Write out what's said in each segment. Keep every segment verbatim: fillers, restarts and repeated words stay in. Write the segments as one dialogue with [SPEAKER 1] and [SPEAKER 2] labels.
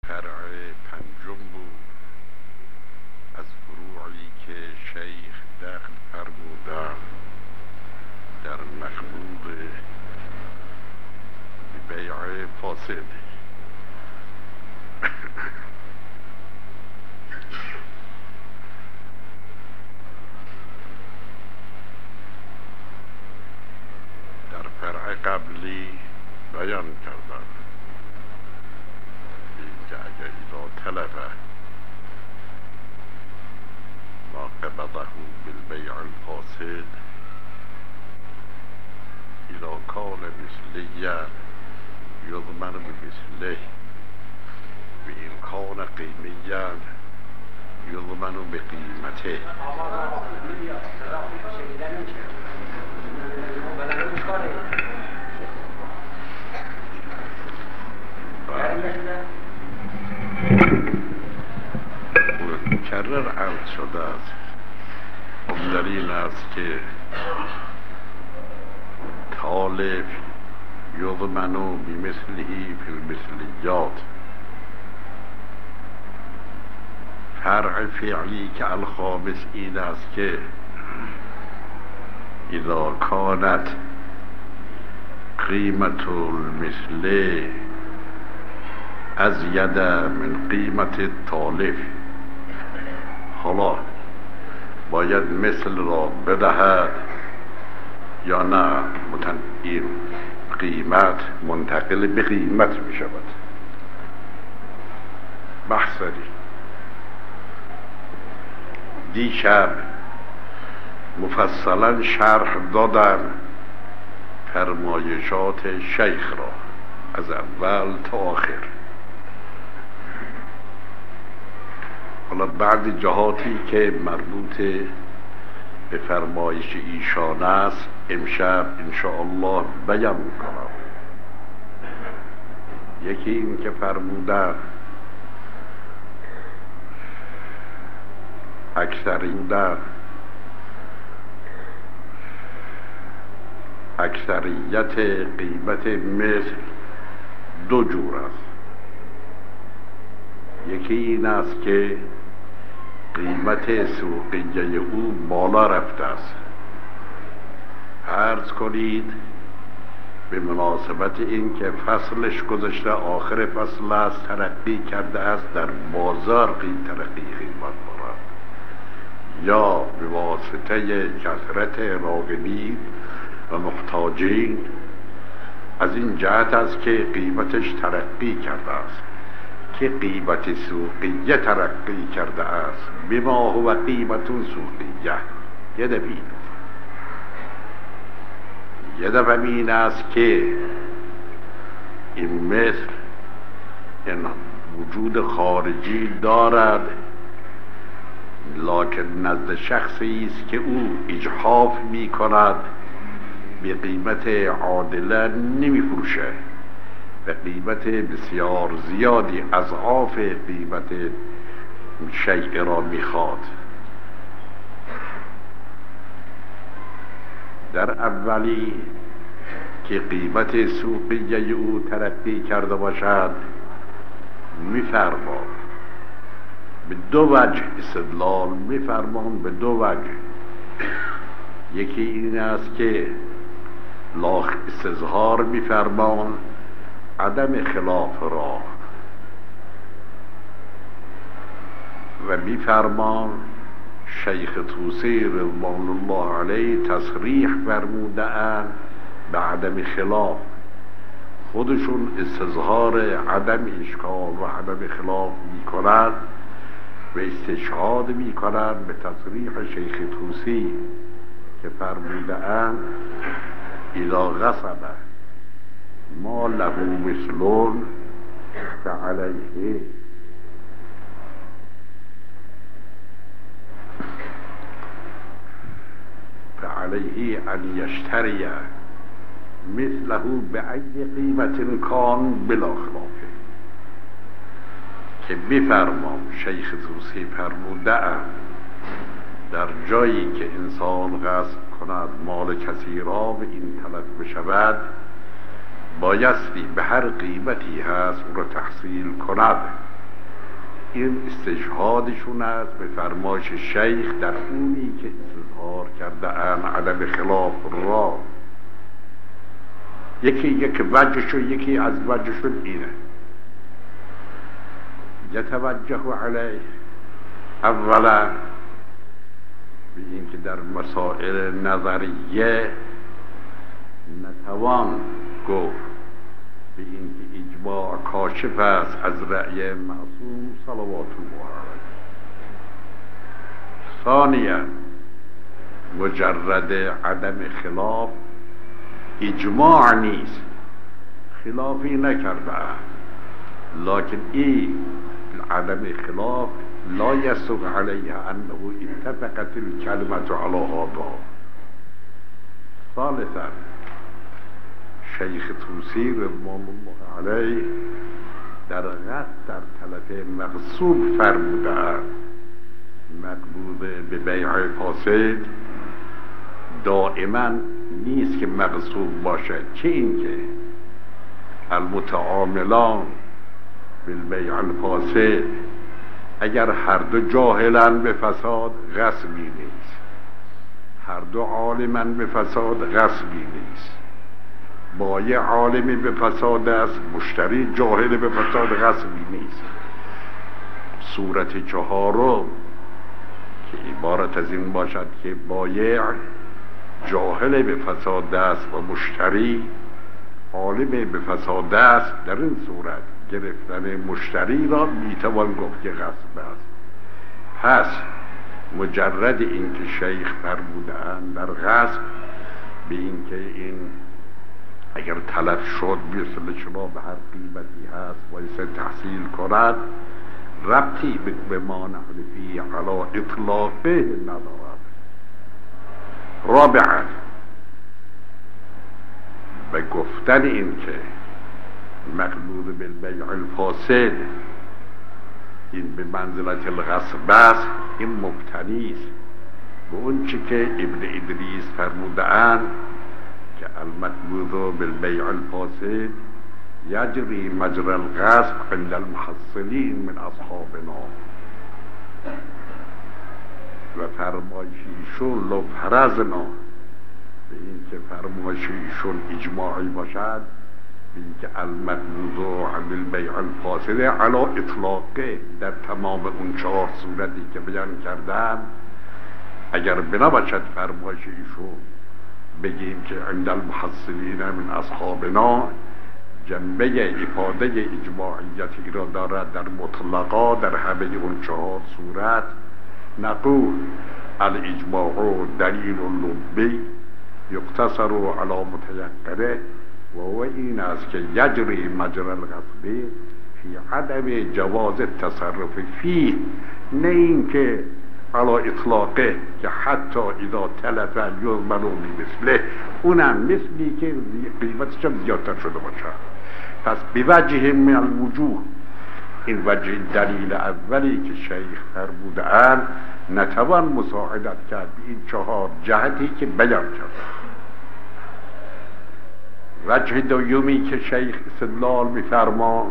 [SPEAKER 1] فرع پنجم بود از فروعی که شیخ دخل فرمودند در مخلوق بیع فاسد. در فرع قبلی بیان کردند که اگر اینا تلفه ما قبضه بالبیع الفاسد اذا کان مثلیا یضمن بمثله و این کان قیمیا یضمن بقیمته. مکرر عرض شده است اون در این است که طالب یضمنو بمثلهی فی المثلیات. فرع فعلی که الخامس این است که اذا کانت قیمت المثل ازید من قیمت طالب، حالا باید مثل را بدهد یا نه این قیمت منتقل به قیمت می شود. بحثی دیشب مفصلا شرح دادم فرمایشات شیخ را از اول تا آخر. حالا بعد جهاتی که مربوط به فرمایش ایشان است امشب انشاءالله بیان میکنم. یکی این که فرمودن اکثریت اکثریت قیمت مثل دو جور است. یکی این است که قیمت سوقیه او بالا رفته است. فرض کنید به مناسبت این که فصلش گذشته آخر فصل است ترقی کرده است در بازار قیم ترقی قیمت دارد، یا به واسطه کثرت راغبین و محتاجین از این جهت است که قیمتش ترقی کرده است که قیمت سوقیه ترقی کرده است بما هو قیمت سوقیه. یه دفعه یه دفعه این است که این مثل این وجود خارجی دارد لکن نزد شخصی است که او اجحاف می کند به قیمت عادله نمی فروشه، به قیمت بسیار زیادی اضعاف قیمت شیء را میخواد. در اولی که قیمت سوقیه او ترقی کرده باشد میفرمان به دو وجه استدلال میفرمان به دو وجه. یکی این است که لاخ استظهار میفرمان عدم خلاف را و میفرمان شیخ طوسی رضوان الله علیه تصریح فرموده اند به عدم خلاف. خودشون استظهار عدم اشکال و عدم خلاف میکنند و استشهاد میکنند به تصریح شیخ طوسی که فرموده اند اذا غصب ما له مثلون فعليه فعليه ان يشتري مثله بأي قیمت کان بلا خلافه. که بفرمام شیخ طوسی فرموده اند در جایی که انسان غصب کند مال کسی را و این تلف بشود بایستی به هر قیمتی هست او را تحصیل کند این استشهادشون است به فرمایش شیخ در اونی که اظهار کرده ان عدم خلاف را. یکی یک وجهش و یکی از وجهشون اینه. یتوجه علیه اولا به این که در مسائل نظریه نتوان گفت به این که اجماع کاشف است از رأی معصوم صلوات الله علیه. ثانیا مجرد عدم خلاف اجماع نیست، خلافی نکرده لکن این عدم خلاف لا یسوق علیه انه اتفقت الکلمت علی هذا. ثالثا شیخ طوسی رضوان الله علیه در قصد در طلب مغصوب فرموده مقبوض به بیع فاسد دائما نیست که مغصوب باشد، چه اینکه المتعاملان بالبیع الفاسد اگر هر دو جاهلن به فساد غصبی نیست، هر دو عالمن به فساد غصبی نیست. بایع عالمی به فساد است، مشتری جاهل به فساد غصبی نیست. صورت چهارم که عبارت از این باشد که بایع جاهل به فساد است و مشتری عالم به فساد است، در این صورت گرفتن مشتری را میتوان گفت که غصب است. پس مجرد این که شیخ فرمودند در غصب به این که این اگر تلف شد مثل شما به هر قیمتی هست وایسه تحصیل کند، ربطی به ما نحلفی علا اطلاقه ندارد. رابعا به گفتن این که مقبوض بالبیع الفاسد این به منزلت الغصب است، این مبتنی است به اون چی که ابن ادریس فرموده اند که المقبوض بالبیع الفاسد یجری مجرى الغصب عند المحصلین من اصحابنا. و فرمایشیشون لو فرضنا به این که فرمایشیشون اجماعی باشد به این که المقبوض بالبیع الفاسد علی اطلاقه در تمام اون چهار صورتی که بیان کردم، اگر بنا باشد فرمایشیشون بگیم که عند المحصلین من اصحابنا جنبه افاده اجماعیتی را دارد در مطلقا در همه اون چهار صورت، نقول الاجماع دلیل لبی یقتصر علی متیقنه و هو این است که یجری مجرى الغصب فی عدم جواز التصرف فيه، نه این که علا اطلاقه که حتی اذا تلف یضمن بمثله، اونم مثلی که قیمتش هم زیادتر شده باشه. پس بوجه من الوجوه، این وجه دلیل اولی که شیخ فرموده اند نتوان مساعدت کرد به این چهار جهتی که بیان کرد. وجه دومی که شیخ استدلال می‌فرما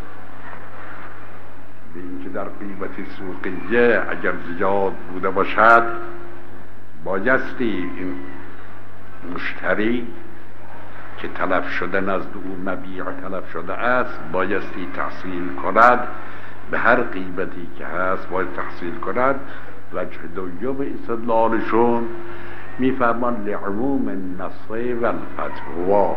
[SPEAKER 1] به اینکه در قیمت سوقیه اگر زیاد بوده باشد بایستی این مشتری که تلف شده نزد او مبیع تلف شده است بایستی تحصیل کند، به هر قیمتی که هست باید تحصیل کند. وجه دوم استدلالشون میفرمان لعموم النص و الفتوا،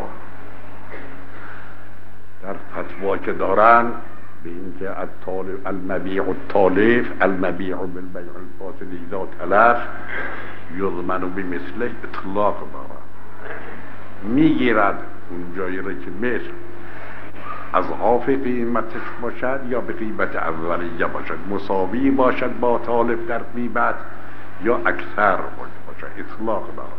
[SPEAKER 1] در فتوا که دارن به اینکه المبیع التالف المبیع بالبیع الفاسد اذا تلف یضمن بمثله اطلاق دارد، میگیرد اون جایی را که مثل اضعاف قیمتش باشد یا به قیمت اولیه باشد، مساوی باشد با تالف در قیمت یا اکثر باشد، اطلاق دارد.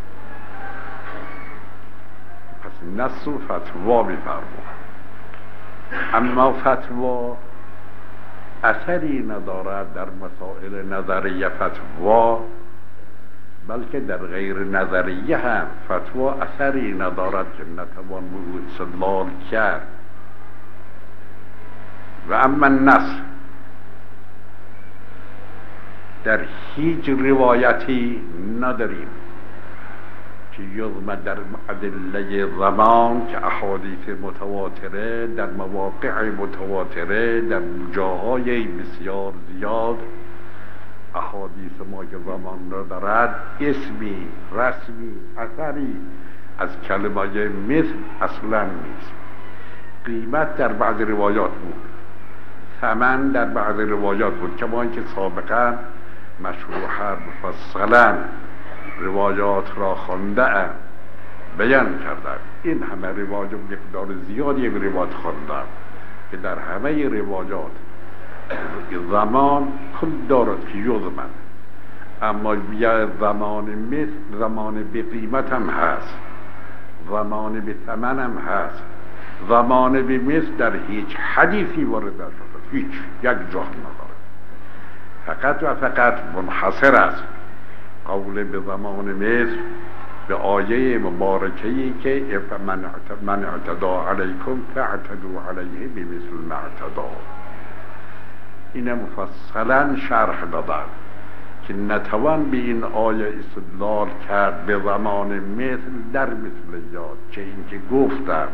[SPEAKER 1] پس نص و فتوا می‌فرماید. اما فتوا اثری ندارد در مسائل نظریه فتوا، بلکه در غیر نظریه هم فتوا اثری ندارد که نتوان به او استدلال کرد. و اما النص در هیچ روایتی نداریم که یضم در ادله زمان که احادیث متواتره در مواقع متواتره در جاهای بسیار زیاد احادیث ما که زمان را دارد اسمی رسمی اثری از کلمه مثل اصلا نیست. قیمت در بعض روایات بود، ثمن در بعض روایات بود، کما اینکه سابقا مشروحا مفصلا روایات را خونده ام بیان کردم. این همه روایات مقدار زیادی روایات خوندم که در همه روایات زمان کل دارد که یضمن، اما بیا زمان مثل زمان به قیمت هم هست، زمان به ثمن هم هست. زمان به مثل در هیچ حدیثی وارد نشده، هیچ یک جا نداره، فقط و فقط منحصر است قول به زمان مثل به آیه مبارکه‌ای که من اعتدا علیکم فاعتدوا علیه بمثل ما اعتدا. این مفصلا شرح دادن که نتوان به این آیه استدلال کرد به زمان مثل در مثلیات، چه این که گفتم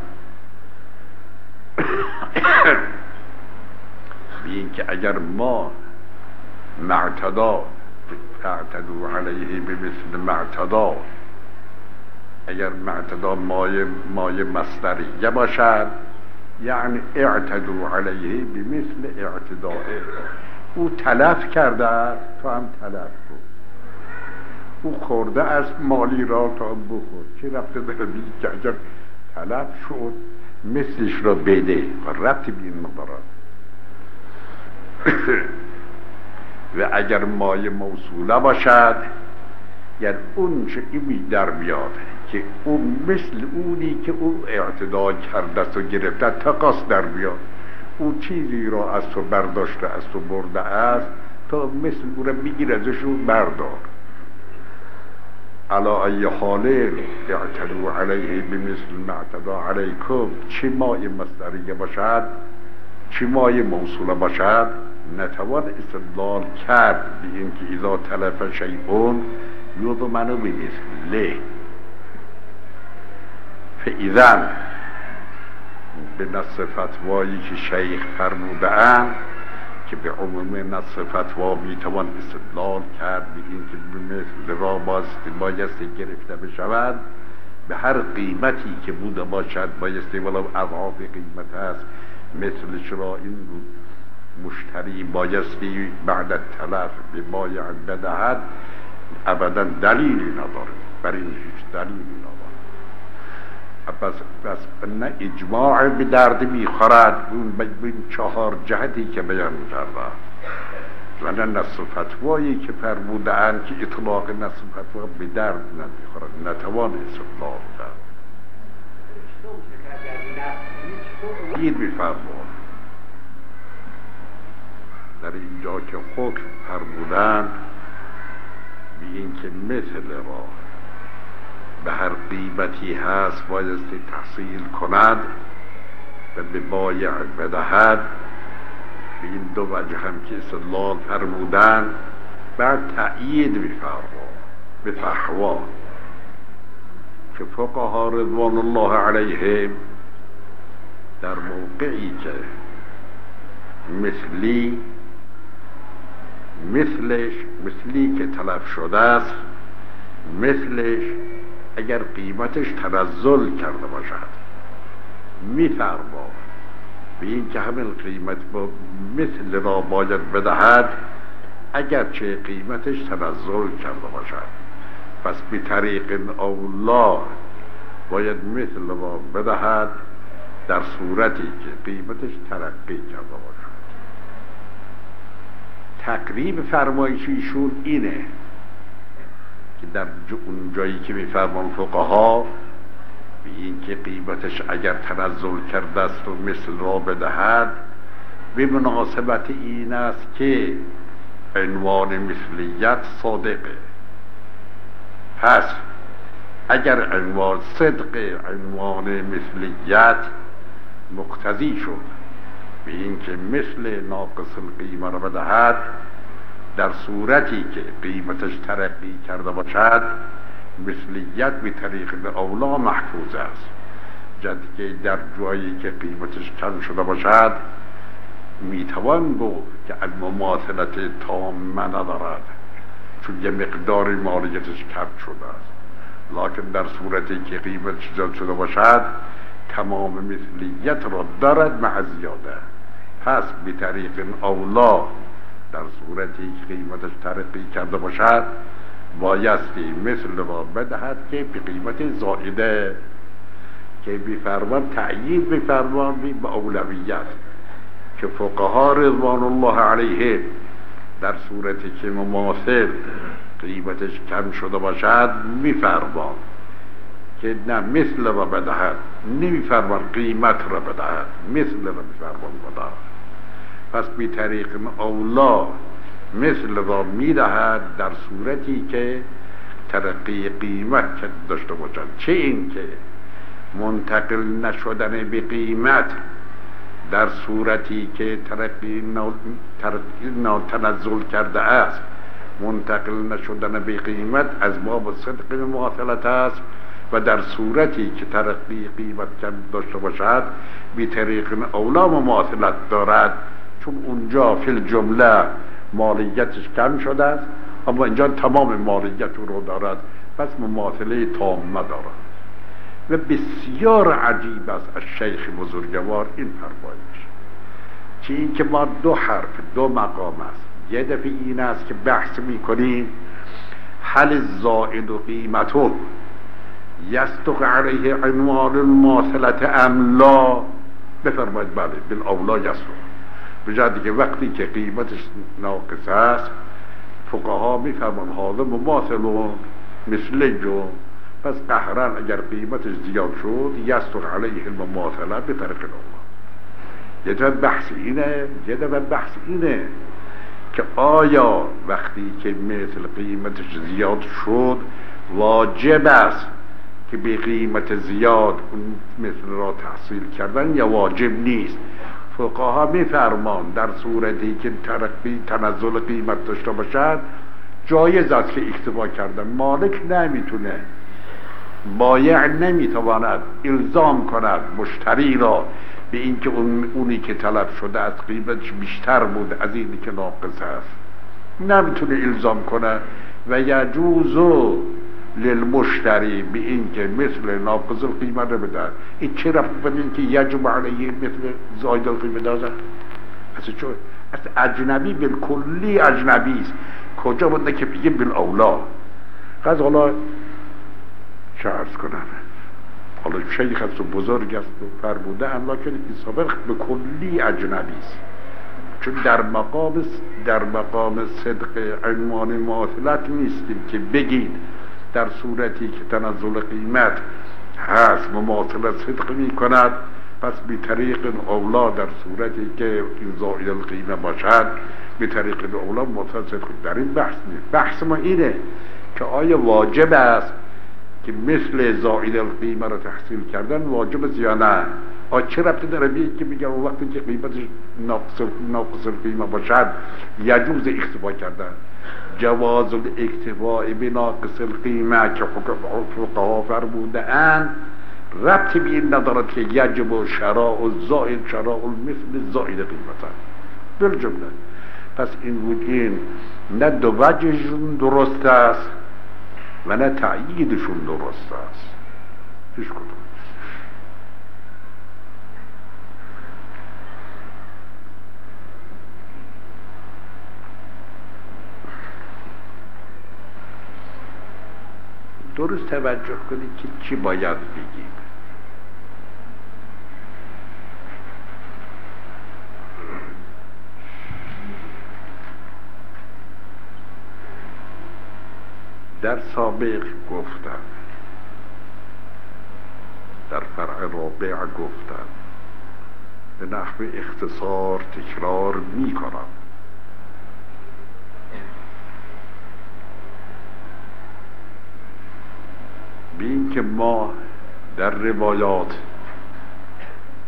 [SPEAKER 1] به این که اگر ما معتدا فاعتدوا علیه بمثل معتدا، اگر معتدا مایه مایه مصدریه باشد یعنی اعتدوا علیه بمثل اعتدائه، او تلف کرده است تو هم تلف کن، او خورده است مالی را تو هم بخور، چه ربطه داره بی که اگر تلف شد مثلش را بده و ربطی به این ندارد. و اگر مایه موصوله باشد یعنی اون چه ایمی در بیاد که اون مثل اونی که او اعتدا کرده است و گرفته تقاس در بیاد، او چیزی را از تو برداشته است و برده است تا مثل او را بگیر ازش و بردار. علا ای حاله اعتدوا علیه بمثل ما اعتدا علیکم، چه مایه مصدریه باشد چه مایه موصوله باشد نتوان استدلال کرد به این که اذا تلف شیئون یضمن بمثله. فاذا به نص فتوایی که شیخ فرموده‌اند که به عموم نص فتوا میتوان استدلال کرد به این که به مثل را بایستی گرفته بشود، به هر قیمتی که بوده باشد بایستی ولو اضعاف قیمت است مثلش را این مشتری بایستی بعد تلف به بایع بدهد، ابدا دلیلی نداره، بر این هیچ دلیلی نداره. پس پس نه اجماع به درد میخورد این چهار جهتی که بیان کرده و نه نص فتوایی که فرموده‌اند که اطلاق نص فتوا به درد نمیخورد، نتوان استدلال کرد. این میفرمود در اینجا که حکم فرمودند به این که مثل را به هر قیمتی هست بایستی تحصیل کند و به بایع بدهد، به این دو وجه هم که استدلال فرمودن بعد تأیید می‌فرمود به فحوا که فقها رضوان الله علیهم در موقعی که مثلی مثلش مثلی که تلف شده است مثلش اگر قیمتش تنزل کرده باشد می‌فرماد به این که همین قیمت با مثل را باید بدهد اگرچه قیمتش تنزل کرده باشد، پس به طریق اولا باید مثل را بدهد در صورتی که قیمتش ترقی کرده باشد. تقریب فرمایش ایشون اینه که در اون جایی که میفرمان فقها به این که قیمتش اگر تنزل کرده است و مثل را بدهد به مناسبت این است که عنوان مثلیت صادقه، پس اگر عنوان صدق عنوان مثلیت مقتضی شد به این که مثل ناقص القیمه را بدهد، در صورتی که قیمتش ترقی کرده باشد مثلیت به طریق اولا محفوظ است، جد که در جایی که قیمتش کم شده باشد میتوان گفت که از مماثلت تام ندارد، چون یه مقدار مالیتش کم شده است. لکن در صورتی که قیمتش زیاد شده باشد تمام مثلیت را دارد مع زیاده. پس به طریق اولا در صورتی که قیمتش ترقی کرده باشد بایستی مثل را بدهد که به قیمت زائده، که بفرمان تأیید بفرمان به اولویت، که فقها رضوان الله علیه در صورتی که مماثل قیمتش کم شده باشد میفرمان که نه مثل را بدهد، نمیفرمان قیمت را بدهد، مثل را میفرمان بدهد. پس بی طریق اولا مثل را میدهد در صورتی که ترقی قیمت داشته باشد، چه این که منتقل نشدن به قیمت در صورتی که ترقی ناتنزل کرده است، منتقل نشدن به قیمت از باب صدق مماثلت است، و در صورتی که ترقی قیمت کم داشته باشد به طریق اولا مماثلت دارد، چون اونجا فی الجمله مالیتش کم شده است اما اینجا تمام مالیت رو دارد، پس مماثله تامه دارد. و بسیار عجیب است از شیخ بزرگوار این فرمایش، که این که ما دو حرف دو مقام است. یه دفعه این است که بحث میکنیم هل زائد و قیمتو یستق علیه عنوان الماثلت ام لا، بفرمایید بله بالاولا یستق، بجای که وقتی که قیمتش ناقص است فقها میفرمان حالا مماثلون مثلجون، پس قهرن اگر قیمتش زیاد شد یستق علیه المماثله به طریق اولا. یه دفعه بحث اینه، یه دفعه بحث اینه که آیا وقتی که مثل قیمتش زیاد شد واجب است که به قیمت زیاد اون مثل را تحصیل کردن یا واجب نیست؟ فقها میفرمان در صورتی که ترقی تنزل قیمت داشته باشد جایز است که اکتفا کردن. مالک نمیتونه، بایع نمیتواند الزام کند مشتری را به اینکه اون اونی که طلب شده از قیمتش بیشتر بود از اینی که ناقص است، نمیتونه الزام کنه. و یجوزو للمشتری به اینکه مثل ناقص القیمت رو بده. این چه رفت به اینکه یجب علیه مثل زاید القیمت دازه؟ اصلا چون اصلا اجنبی بالکلی اجنبی است، کجا بوده که بگیم بالاولا؟ قضا حالا چه عرض کنم، حالا شیخ است و بزرگ است و فرموده اما که این سابق به کلی اجنبی است، چون در مقام در مقام صدق عنوان مماثلت نیستیم که بگید در صورتی که تنزل قیمت هست مماثلت صدق می کند، پس به طریق اولا در صورتی که زائد القیمه باشد به طریق اولا مماثلت صدق. در این بحث نیست. بحث ما اینه که آیا واجب است که مثل زائد القیمه را تحصیل کردن واجب است یا نه؟ آیا چه ربطی داره به که میگن وقتی که قیمتش ناقص ناقص القیمه باشد یجوز اکتفا کردن؟ جواز الاکتفاء بناقص القیمه که فقها فرموده اند ربطی به این ندارد که یجب و شراء و زائد شراء مثل زائد قیمت بالجمله. پس این بود این نه دو وجهشون درست است و نه تأییدشون درست است. هیچ کدوم. درست توجه کنید که چی باید بگیم. در سابق گفتم، در فرع رابع گفتم، به نحو اختصار تکرار می کنم. به این که ما در روایات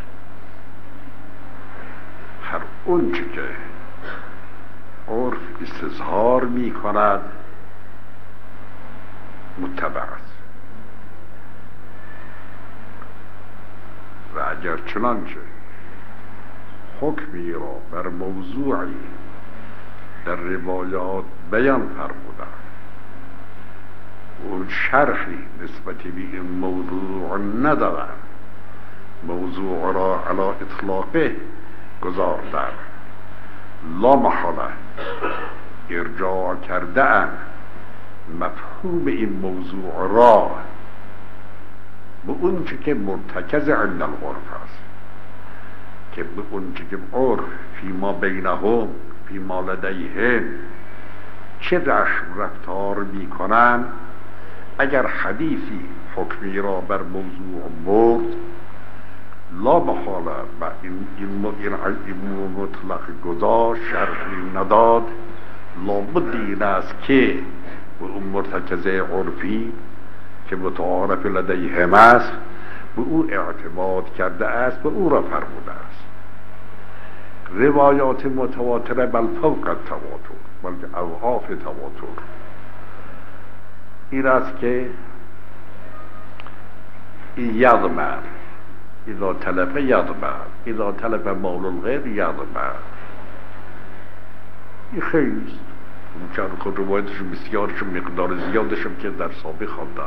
[SPEAKER 1] هر اون چه که عرف استظهار می کند متبع است. و اگر چنانچه حکمی را بر موضوعی در روایات بیان فرمودند و شرحی نسبت به این موضوع ندارند، موضوع را علی اطلاقه گذاردند، لا محاله ارجاع کرده اند مفهوم این موضوع را به اون چه که مرتکز عند العرف است، که به اون چه که عرف فیما بینهم فیما لدیهم چه رسم رفتار می کنند، اگر حدیثی حکمی را بر موضوع برد لا محاله و این, این, این مطلق گذاشت شرحی نداد، لابد این است که به اون مرتکز عرفی که متعارف لدیهم است به او اعتماد کرده است، به او را فرموده است. روایات متواتره بل فوق التواتر، بلکه اضعاف تواتر، این است که یضمن اذا تلف یضمن اذا تلف مول الغیر یضمن. این خیلی است، چند خود روایتشون بسیارشون مقدار زیادشون که در سابق خوانده.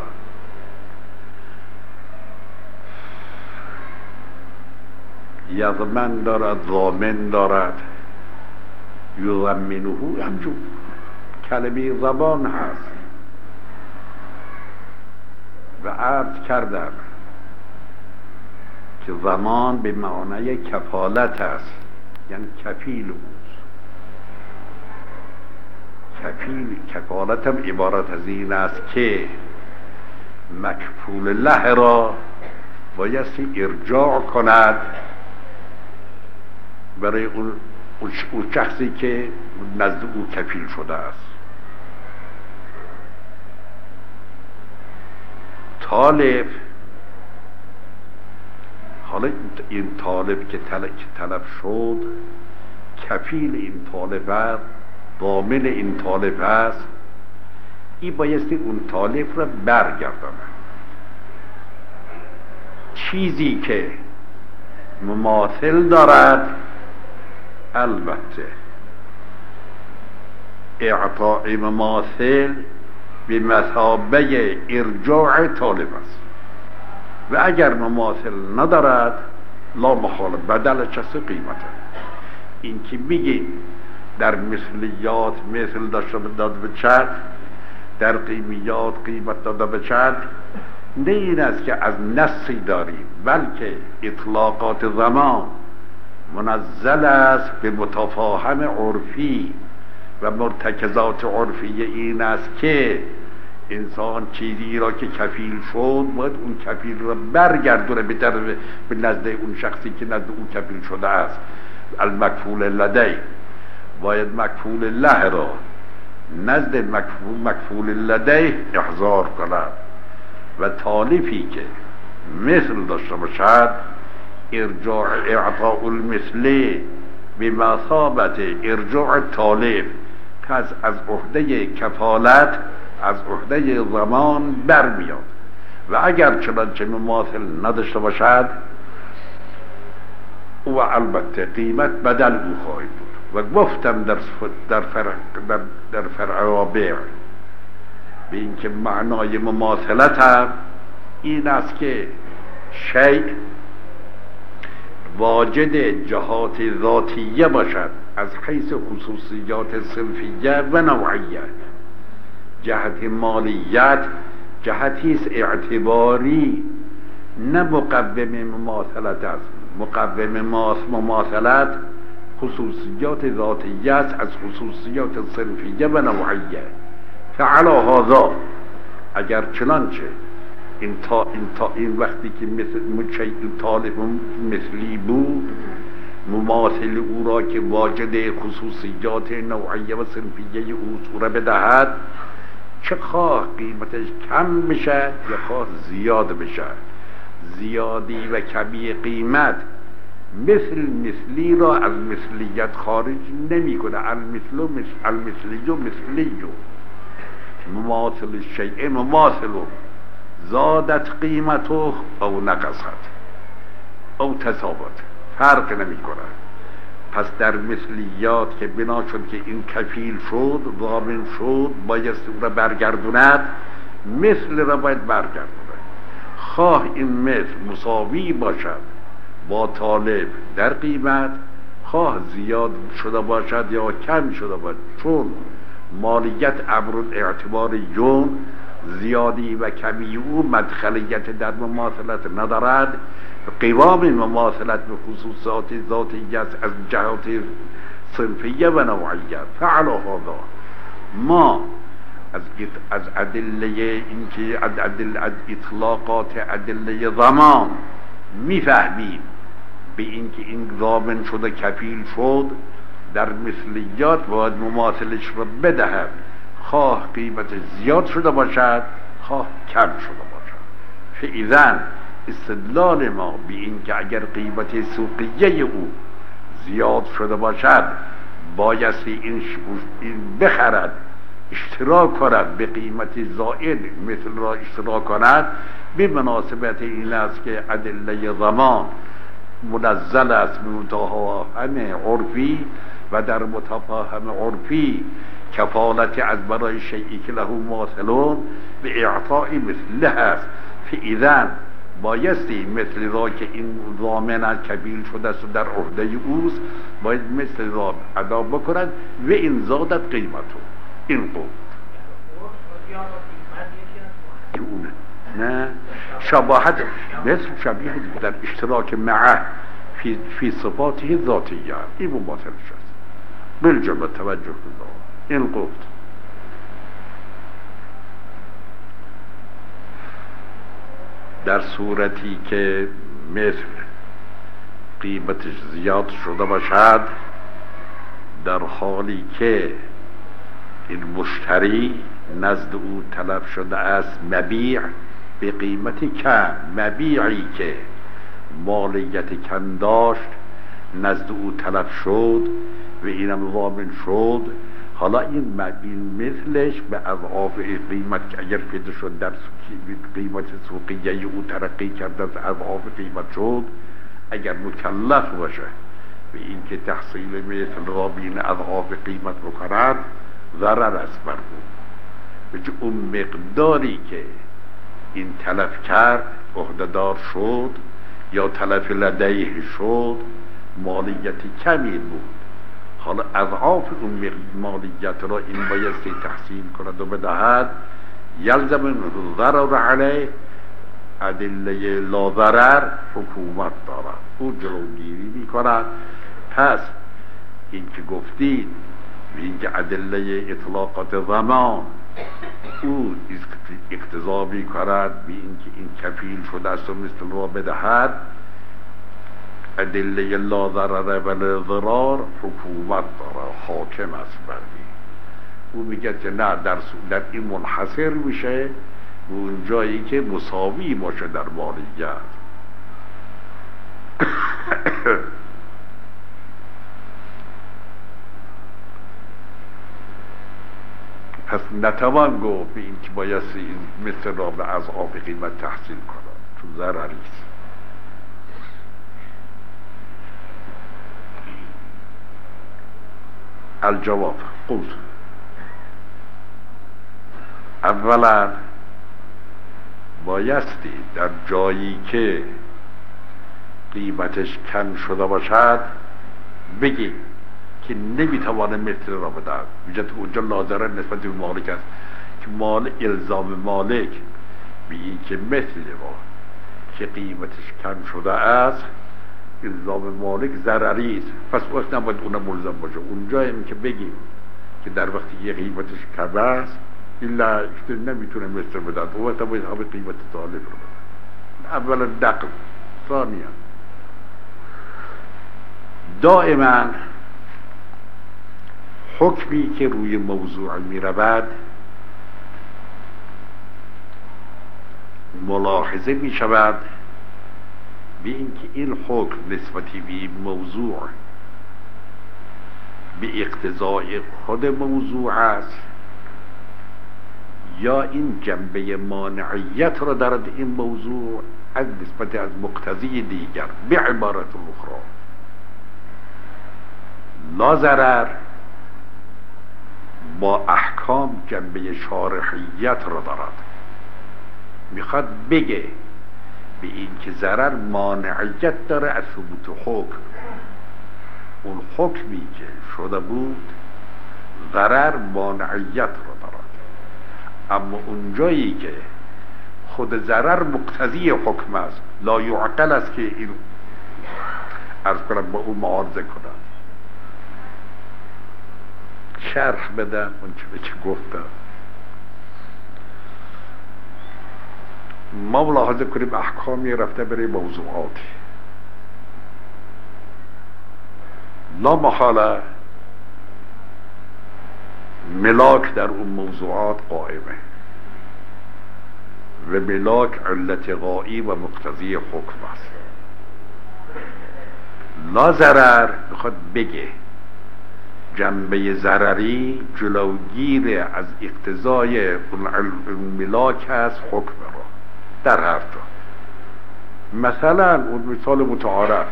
[SPEAKER 1] یضمن دارد، ضامن دارد، یضمنه همجور کلمه زبان هست. و عرض کردم که زمان به معنای کفالت است، یعنی کفیل بود. کفیل کفالت هم عبارت از این است که مکفول له را بایستی ارجاع کند برای اون اون شخصی که نزد او کفیل شده است. طالب، حالا این طالب که طلب شد کفیل این طالب است، ضامن این طالب است، این بایستی اون طالب را برگردانه. چیزی که مماثل دارد البته اعطاء مماثل به مثابه ارجاع طالب است، و اگر مماثل ندارد لا محاله بدل چه قیمته. این که بگیم در مثلیات مثل داشته داده بچد، در قیمیات قیمت داده بچد، نه این است که از نصی داریم، بلکه اطلاقات زمان منزل است به متفاهم عرفی و مرتکزات عرفی. این است که انسان چیزی را که کفیل شد باید اون کفیل را برگردونه به طرف به نزد اون شخصی که نزد اون کفیل شده است. المکفول لدی باید مکفول له را نزد مکفول, مکفول لدی احضار کند، و طالبی که مثل داشته باشد ارجاع اعطاء المثل به مثابت ارجاع طالب که از عهده کفالت از عهده زمان برمیاد، و اگر چنانچه مماثل نداشته باشد و البته قیمت بدل او خواهد بود. و گفتم در در فرع در, در فرع بیع به این که معنای مماثلت هم این است که شیء واجد جهات ذاتیه باشد از حیث خصوصیات صنفیه و نوعیه. جهت مالیت جهتی است اعتباری، نه مقوم مماثلت است. مقوم مماثلت خصوصیات ذاتیه است از خصوصیات صنفیه و نوعیه. فعلی هذا اگر چنانچه این تا این تا این وقتی که مثل طالب مثلی بود مماثل او را که واجد خصوصیات نوعیه و صنفیه او صورت بدهد، چه خواه قیمتش کم بشه یا خواه زیاد بشه، زیادی و کمی قیمت مثل مثلی را از مثلیت خارج نمی کنه. المثل و مثل المثلی و مثلی مماثل الشیء مماثل، زادت قیمته او نقصت او تساوت، فرق نمی کنه. پس در مثلیات که بنا شد که این کفیل شد، ضامن شد، بایست اون را برگردوند، مثل را باید برگردونه. خواه این مثل مساوی باشد با طالب در قیمت، خواه زیاد شده باشد یا کم شده باشد، چون مالیت امر اعتبار جون، زیادی و کمی او مدخلیت در مماثلت ندارد. قوام مماثلت به خصوصات ذاتیه از جهات صنفیه و نوعیه. فعلا هذا ما از از ادله اینکه از ادله از اطلاقات ادله زمان میفهمیم به اینکه این ضامن شده کفیل شد، در مثلیات باید مماثلش را بدهد، خواه قیمت زیاد شده باشد خواه کم شده باشد. فاذا استدلال ما به اینکه اگر قیمت سوقیه او زیاد شده باشد بایستی این, این بخرد، اشتراک کند به قیمت زائد مثل را اشتراک کند. به مناسبت این است که ادله زمان منزل است به متفاهم عرفی و در متفاهم عرفی کفالت از برای شیئی که له ماثلون به اعطاء مثله است. فاذا بایستی مثل را که این ضامن کبیل شده است و در عهده اوست باید مثل را ادا بکند و این زادت قیمتو. این قول اونه نه شباهت مثل شبیه در اشتراک معه فی, فی صفاته ذاتیه، این مماثلش است. بالجمله توجه کنید. این گفت در صورتی که مثل قیمتش زیاد شده باشد، در حالی که این مشتری نزد او طلب شده است مبیع به قیمت کم، مبیعی که مالیت کم داشت نزد او طلب شد و اینم ضامن شد، حالا این این مثلش به اضعاف قیمت که اگر پیدا شد در قیمت سوقیه او ترقی کرده از اضعاف قیمت شد، اگر مکلف باشه و این که تحصیل مثل را بین اضعاف قیمت بکند ضرر است بر او. و اون مقداری که این تلف کرد عهده‌دار شد یا تلف لدیه شد مالیتی کمی بود، حالا اضعاف اون مالیت را این بایستی تحصیل کند و بدهد. یلزم ضرر علیه، ادله لا ضرر حکومت دارد، او جلوگیری می کند. پس این که گفتید و این که ادله اطلاقات زمان او اقتضا می کند به این که این کفیل شده است و مثل را بدهد، ادله لا ضرر و ضرار حکومت داره، حاکم است بردی. او میگه که نه در, در این منحصر میشه و اون جایی که مساوی باشه در مالیت. پس نتوان گفت به این که بایستی این مثل را به اضعاف قیمت تحصیل کنند چون ضرری است. الجواب قلت اولا بایستی در جایی که قیمتش کم شده باشد بگی که نمیتوانه مثل را بدهد. وجد اونجا لازره نسبت به مالک است که مال الزام مالک به این که مثل را که قیمتش کم شده است الزام مالک ضرری است، پس وقت نباید اونم ملزم باشه. اونجا هم که بگیم که در وقتی یه قیمتش کم است الا نمیتونه مثل بدهد، او وقت باید همه قیمت طالب رو بدهد. اولا نقل، ثانیا دائما حکمی که روی موضوع می رود ملاحظه می شود به اینکه این حکم نسبتی به این موضوع به اقتضای خود موضوع است یا این جنبه مانعیت را دارد این موضوع از نسبت از مقتضی دیگر. به عبارت اخرى لا ضرر با احکام جنبه شارحیت را دارد. میخواد بگه به این که ضرر مانعیت داره از ثبوت حکم. اون حکمی که شده بود ضرر مانعیت را دارد، اما اونجایی که خود ضرر مقتضی حکم است لا یعقل است که این عرض کنم با اون معارضه کنند. شرح بدم اون چیزی که گفتم. ما ملاحظه کنیم احکامی رفته برای موضوعاتی، لا محاله ملاک در اون موضوعات قائمه و ملاک علت غایی و مقتضی حکم است. لا ضرر میخواد بگه جنبه ضرری جلوگیر از اقتضای اون ملاک هست حکم را در هر جا. مثلا اون مثال متعارف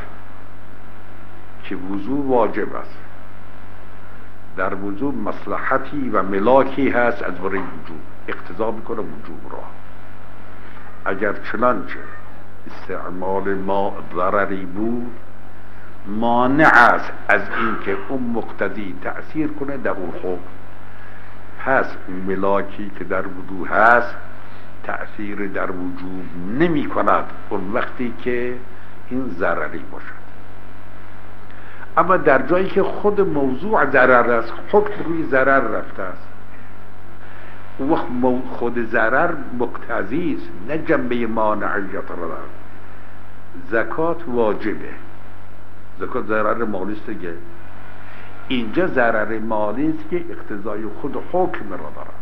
[SPEAKER 1] که وضو واجب است، در وضو مصلحتی و ملاکی هست از برای وجوب، اقتضا میکنه وجوب را. اگر چنانچه استعمال ما ضرری بود مانع است از اینکه اون مقتضی تأثیر کنه در اون حکم، پس ملاکی که در وضو هست تأثیر در وجوب نمی کند اون وقتی که این ضرری باشد. اما در جایی که خود موضوع ضرر است، حکم روی ضرر رفته است، اون وقت خود ضرر مقتضی است، نه جنبه مانعیت را دارد. زکات واجبه، زکات ضرر مالی است دیگه. اینجا ضرر مالی است که اقتضای خود حکم را دارد.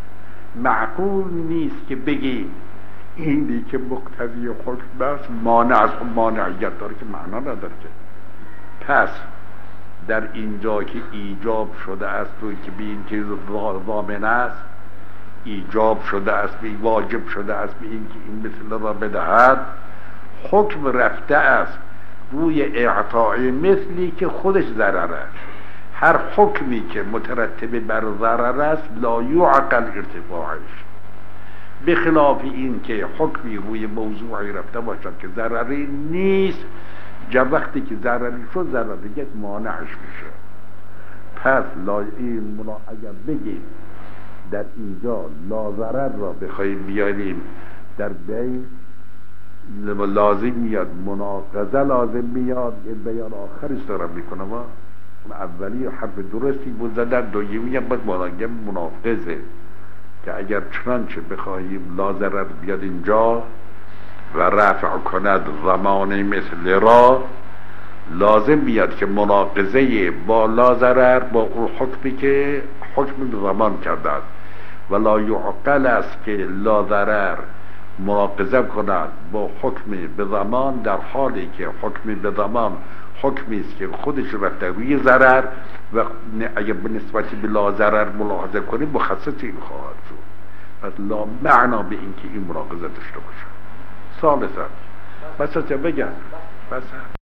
[SPEAKER 1] معقول نیست که بگیم اینی که مقتضی حکم است مانع از مانعیت داره، که معنا نداره که. پس در اینجا که ایجاب شده است و که به این چیز ضامن است، ایجاب شده است، به واجب شده است به این که این مثل را بدهد، حکم رفته است روی اعطای مثلی که خودش ضرر است. هر حکمی که مترتب بر ضرر است لا یعقل ارتفاعش، بخلاف این که حکمی روی موضوعی رفته باشد که ضرری نیست، جا وقتی که ضرری شد ضرریت مانعش میشه. پس لا این منا اگر بگیم در اینجا لا ضرر را بخوایم بیاریم در بین، لازم میاد مناقضه، لازم میاد این بیان آخرش دارم میکنم. اون اولی حرف درستی بود زدن، دومی هم باید مناقضه مناقضه که اگر چنانچه بخواهیم لا ضرر بیاد اینجا و رفع کند زمان مثل را، لازم بیاد که مناقضه با لا ضرر با اون حکمی که حکم زمان کرده است و لا یعقل است که لا ضرر مناقضه کند با حکم به زمان، در حالی که حکم به زمان حکمی است که خودش رفته روی ضرر و اگر به نسبت به لا ضرر ملاحظه کنیم مخصص این خواهد شد. پس لا معنا به این که این مناقضه داشته باشه. ثالثا بس بگم بس